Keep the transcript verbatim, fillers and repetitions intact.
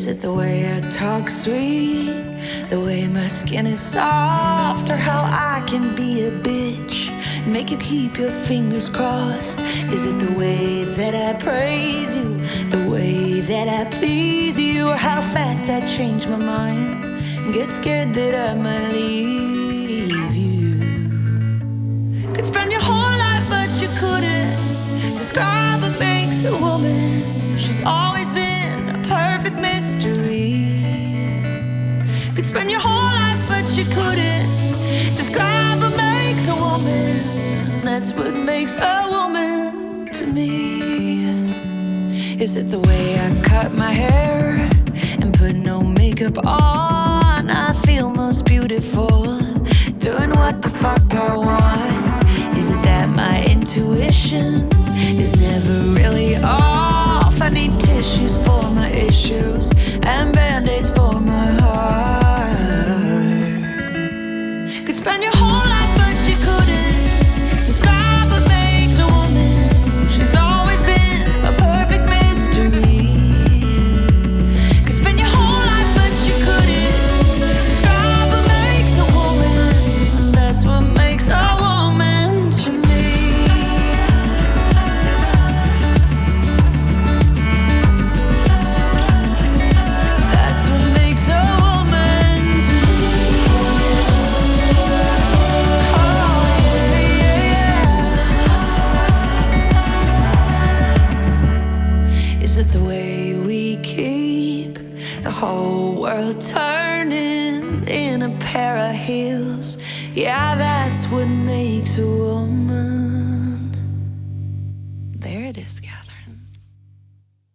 Is it the way I talk sweet, the way my skin is soft, or how I can be a bitch and make you keep your fingers crossed? Is it the way that I praise you, the way that I please you, or how fast I change my mind and get scared that I might leave you? Could spend your whole life but you couldn't describe what makes a woman. She's always been a perfect mystery. Could spend your whole life but you couldn't describe what makes a woman. And that's what makes a woman to me. Is it the way I cut my hair and put no makeup on? I feel most beautiful doing what the fuck I want. Is it that my intuition is never really off? I need tissues for my issues and band-aids for my heart. Could spend your whole life but you couldn't describe what makes a woman. She's always been a perfect mystery. Could spend your whole life but you couldn't describe what makes a woman. That's what makes a woman to me. That's what makes a woman to me. Oh yeah, yeah. Is it the way we keep the whole world turning in a pair of heels? Yeah, that's what makes a woman. There it is, Catherine.